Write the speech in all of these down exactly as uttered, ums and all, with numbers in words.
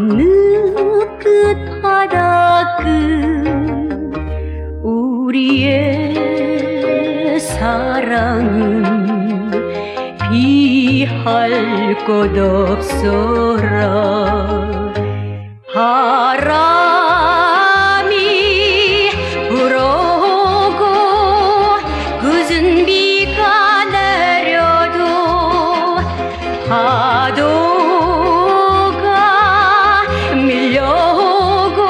어느 끝 바다 끝 우리의 사랑은 비할 것 없어라. 바람이 불어오고 굳은 비가 내려도 파도가 밀려오고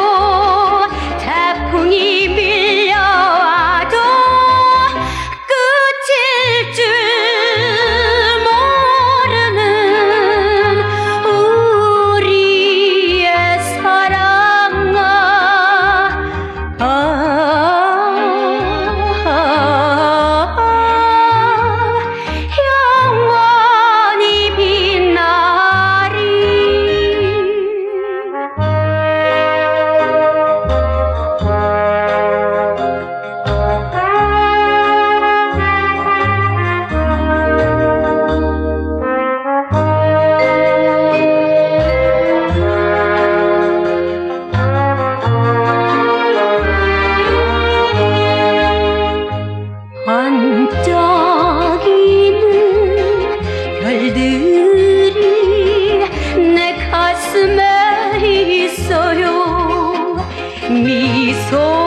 태풍이 밀려와도 끝일 줄 모르는 우리의 사랑아, 아, 아, 아, 영원히 빛나리. 반짝이는 별들이 내 가슴에 있어요. 미소